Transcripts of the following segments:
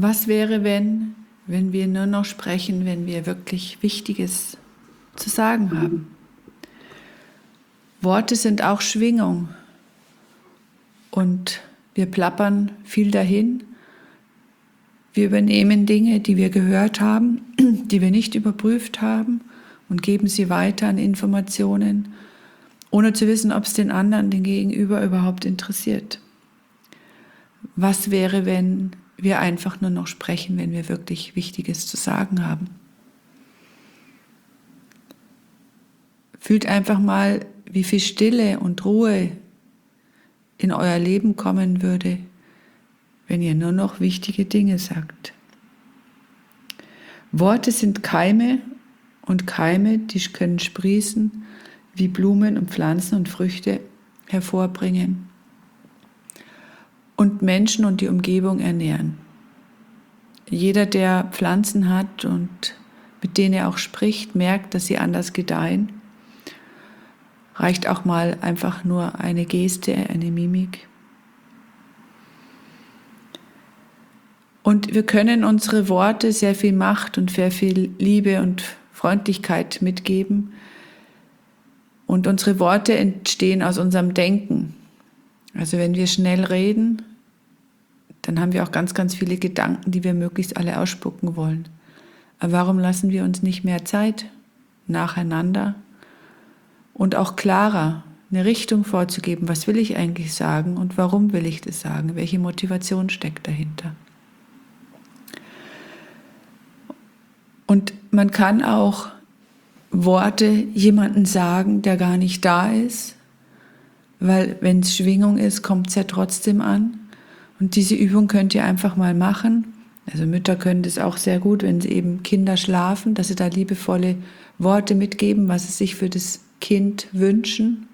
Was wäre, wenn wir nur noch sprechen, wenn wir wirklich Wichtiges zu sagen haben? Worte sind auch Schwingung und wir plappern viel dahin. Wir übernehmen Dinge, die wir gehört haben, die wir nicht überprüft haben und geben sie weiter an Informationen, ohne zu wissen, ob es den anderen, den Gegenüber überhaupt interessiert. Was wäre, wenn wir einfach nur noch sprechen, wenn wir wirklich Wichtiges zu sagen haben? Fühlt einfach mal, wie viel Stille und Ruhe in euer Leben kommen würde, wenn ihr nur noch wichtige Dinge sagt. Worte sind Keime und Keime, die können sprießen, wie Blumen und Pflanzen und Früchte hervorbringen und Menschen und die Umgebung ernähren. Jeder, der Pflanzen hat und mit denen er auch spricht, merkt, dass sie anders gedeihen. Reicht auch mal einfach nur eine Geste, eine Mimik. Und wir können unsere Worte sehr viel Macht und sehr viel Liebe und Freundlichkeit mitgeben. Und unsere Worte entstehen aus unserem Denken. Also wenn wir schnell reden, dann haben wir auch ganz, ganz viele Gedanken, die wir möglichst alle ausspucken wollen. Aber warum lassen wir uns nicht mehr Zeit nacheinander und auch klarer eine Richtung vorzugeben? Was will ich eigentlich sagen und warum will ich das sagen? Welche Motivation steckt dahinter? Und man kann auch Worte jemandem sagen, der gar nicht da ist, weil wenn es Schwingung ist, kommt es ja trotzdem an. Und diese Übung könnt ihr einfach mal machen. Also Mütter können das auch sehr gut, wenn sie eben Kinder schlafen, dass sie da liebevolle Worte mitgeben, was sie sich für das Kind wünschen.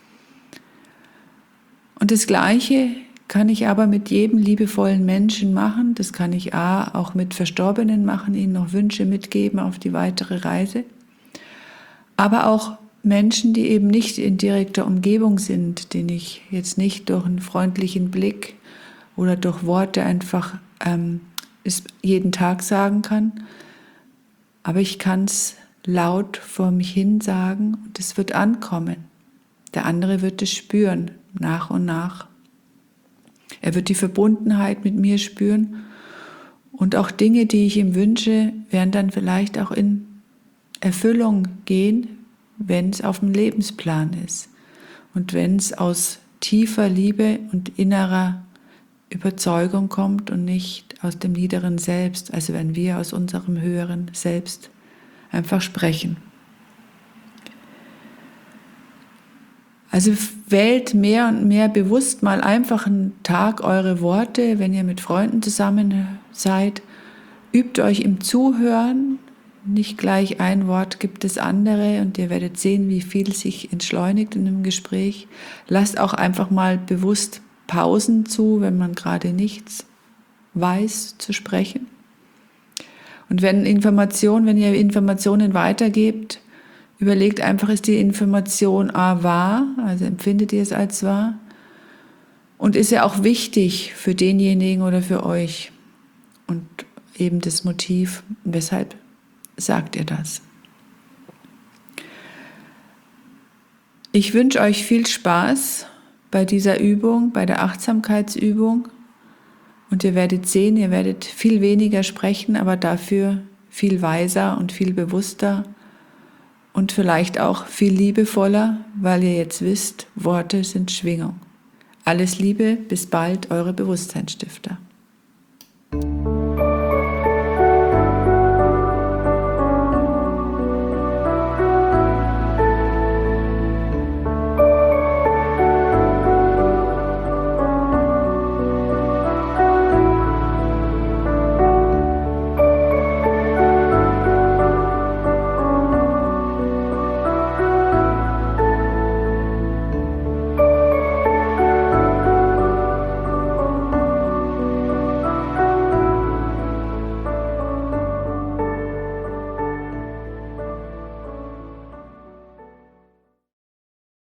Und das Gleiche kann ich aber mit jedem liebevollen Menschen machen. Das kann ich auch mit Verstorbenen machen, ihnen noch Wünsche mitgeben auf die weitere Reise. Aber auch Menschen, die eben nicht in direkter Umgebung sind, denen ich jetzt nicht durch einen freundlichen Blick oder durch Worte einfach jeden Tag sagen kann. Aber ich kann es laut vor mich hin sagen und es wird ankommen. Der andere wird es spüren, nach und nach. Er wird die Verbundenheit mit mir spüren und auch Dinge, die ich ihm wünsche, werden dann vielleicht auch in Erfüllung gehen, wenn es auf dem Lebensplan ist und wenn es aus tiefer Liebe und innerer Überzeugung kommt und nicht aus dem niederen Selbst, also wenn wir aus unserem höheren Selbst einfach sprechen. Also wählt mehr und mehr bewusst mal einfach einen Tag eure Worte, wenn ihr mit Freunden zusammen seid. Übt euch im Zuhören, nicht gleich ein Wort gibt es andere und ihr werdet sehen, wie viel sich entschleunigt in einem Gespräch. Lasst auch einfach mal bewusst Pausen zu, wenn man gerade nichts weiß zu sprechen. Und wenn ihr Informationen weitergebt, überlegt einfach, ist die Information wahr, also empfindet ihr es als wahr? Und ist ja auch wichtig für denjenigen oder für euch? Und eben das Motiv, weshalb sagt ihr das? Ich wünsche euch viel Spaß bei dieser Übung, bei der Achtsamkeitsübung. Und ihr werdet sehen, ihr werdet viel weniger sprechen, aber dafür viel weiser und viel bewusster und vielleicht auch viel liebevoller, weil ihr jetzt wisst, Worte sind Schwingung. Alles Liebe, bis bald, eure Bewusstseinsstifter.